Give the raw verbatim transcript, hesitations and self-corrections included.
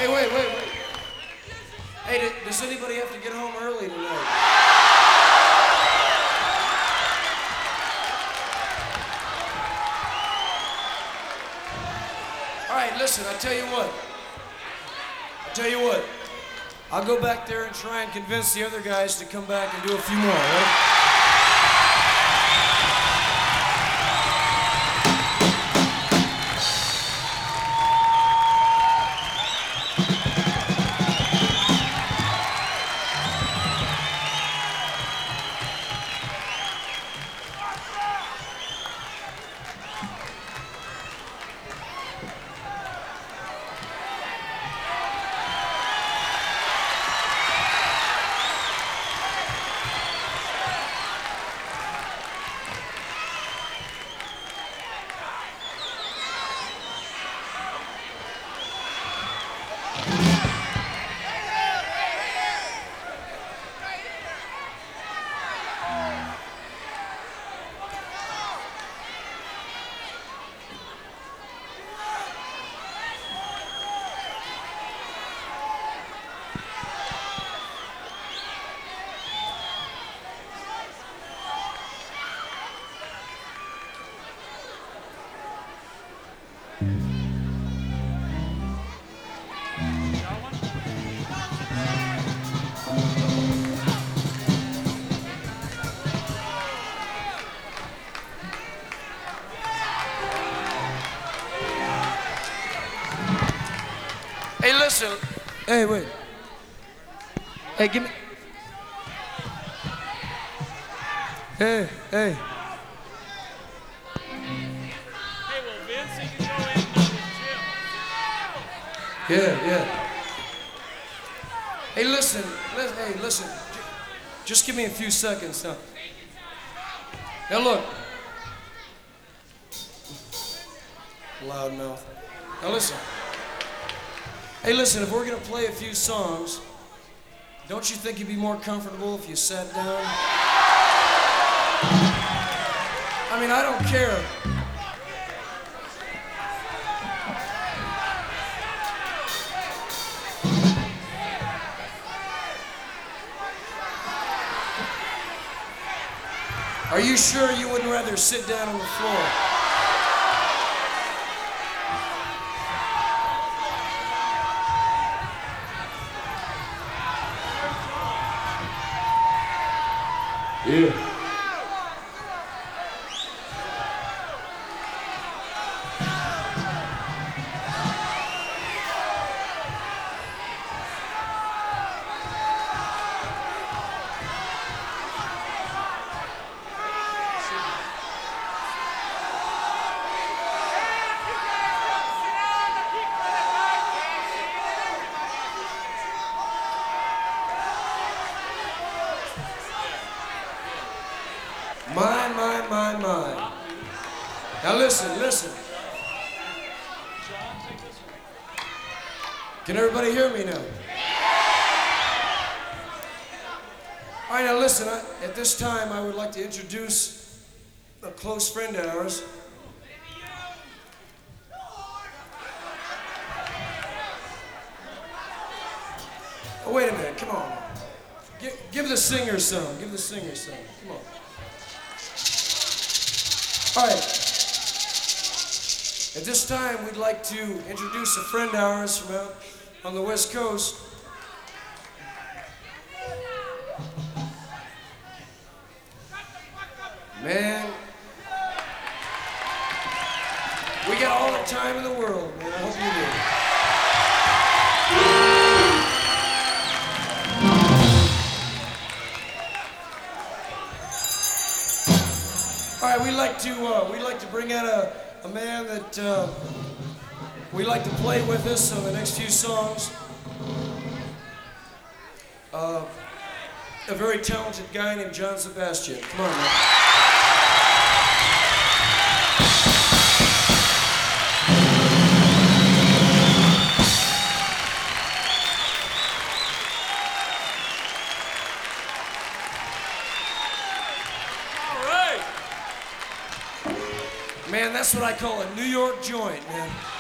Hey, wait, wait, wait. Hey, does anybody have to get home early tonight? All right, listen, I tell you what. I tell you what. I'll go back there and try and convince the other guys to come back and do a few more, right? Hey, listen. Hey, wait. Hey, give me. Hey, hey. Hey, well, Vince, he can go in and do his gym. Yeah, yeah. Hey, listen. Listen. Hey, listen. Just give me a few seconds now. Now, look. Loudmouth. Now, listen. Hey, listen, if we're gonna play a few songs, don't you think you'd be more comfortable if you sat down? I mean, I don't care. Are you sure you wouldn't rather sit down on the floor? Yeah. My, my, my, my. Now listen, listen. Can everybody hear me now? All right, now listen, I, at this time I would like to introduce a close friend of ours. Oh, wait a minute, come on. Give, give the singer some, give the singer some, come on. All right. At this time, we'd like to introduce a friend of ours from out on the West Coast. Man, we got all the time in the world, man. I hope you do. All right, we like to uh, we like to bring out a, a man that uh, we like to play with us on the next few songs. Uh, a very talented guy named John Sebastian. Come on, man. Man, that's what I call a New York joint, man.